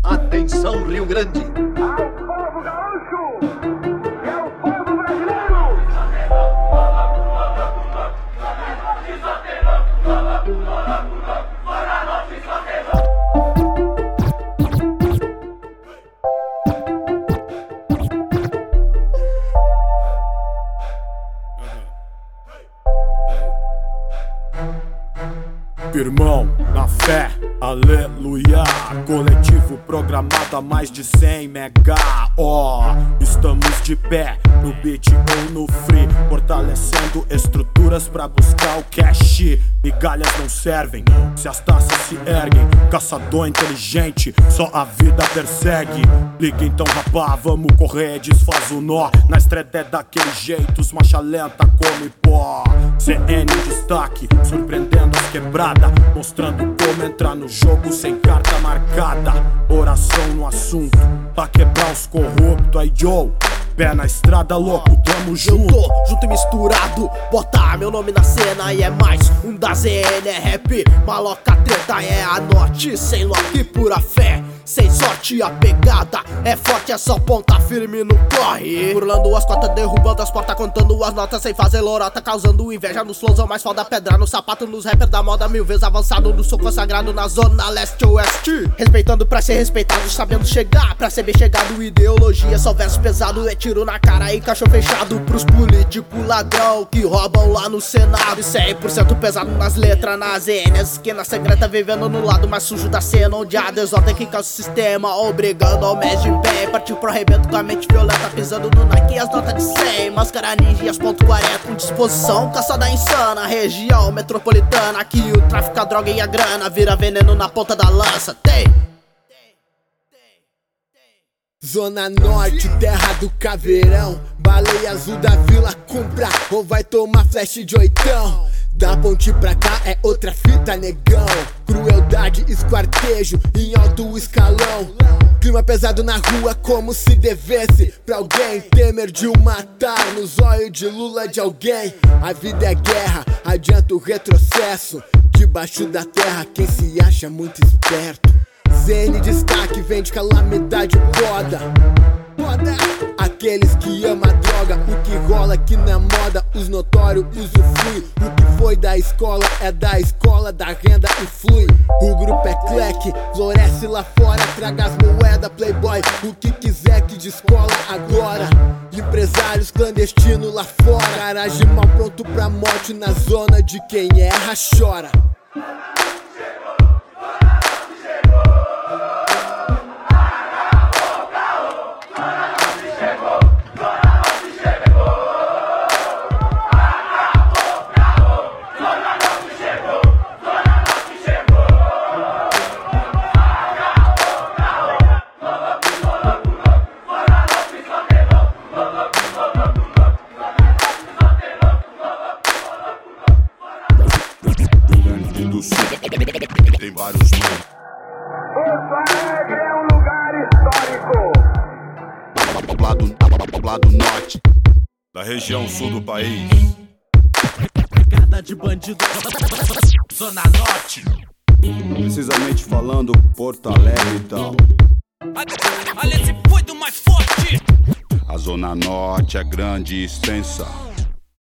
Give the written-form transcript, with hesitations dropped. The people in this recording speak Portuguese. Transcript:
Atenção, Rio Grande! Ao povo gaúcho e ao povo brasileiro! Irmão, na fé, aleluia. Coletivo programado a mais de 100 mega. Estamos de pé, no beat ou no free, fortalecendo estruturas pra buscar o cash. Migalhas não servem, se as taças se erguem. Caçador inteligente, só a vida persegue. Liga então rapá, vamos correr, desfaz o nó. Na estrada é daquele jeito, os marcha lenta come pó. CN em destaque, surpreendendo as quebradas, mostrando como entrar no jogo sem carta marcada. Oração no assunto, pra quebrar os corruptos. Aí Joe, pé na estrada louco, tamo junto. Eu tô junto e misturado, bota meu nome na cena e é mais um da ZN, é rap, maloca treta, é a norte, sem lock, pura fé. Sem sorte a pegada é forte, é só ponta firme no corre. Burlando as cotas, derrubando as portas, contando as notas sem fazer lorota, causando inveja nos flowzão mais foda, pedra no sapato, nos rappers da moda, 1000 vezes avançado, no sou consagrado na zona leste-oeste. Respeitando pra ser respeitado, sabendo chegar, pra ser bem chegado, ideologia, só verso pesado, é tiro na cara e cachorro fechado. Pros políticos ladrão que roubam lá no Senado, 100% pesado nas letras, nas ZN, as esquinas secretas, vivendo no lado mais sujo da cena, onde a desordem que causa sistema, obrigando ao mês de bem. Partiu pro arrebento com a mente violenta, pisando no Nike e as notas de 100. Máscara ninja e as ponto 40 com disposição, caçada insana. Região metropolitana, aqui o tráfico, a droga e a grana vira veneno na ponta da lança. Tem Zona Norte, terra do caveirão, baleia azul da vila, compra ou vai tomar flash de oitão. Da ponte pra cá é outra fita, negão. Crueldade, esquartejo em alto escalão. Clima pesado na rua como se devesse pra alguém. Temer de o matar nos olhos de Lula de alguém. A vida é guerra, adianta o retrocesso. Debaixo da terra quem se acha muito esperto. ZN destaque, vem de calamidade foda. Aqueles que amam a droga, o que rola aqui na moda, os notórios usufruem. O que foi da escola é da escola, da renda e flui. O grupo é cleque, floresce lá fora, traga as moedas, playboy, o que quiser que descola agora. Empresários clandestinos lá fora, garagem mal pronto pra morte, na zona de quem erra chora. Tem vários nomes. Porto Alegre é um lugar histórico. Poblado norte, da região sul do país. pegada de bandido, Zona Norte. Precisamente falando, Porto Alegre e tal. Olha, esse foi do mais forte. A Zona Norte é grande e extensa.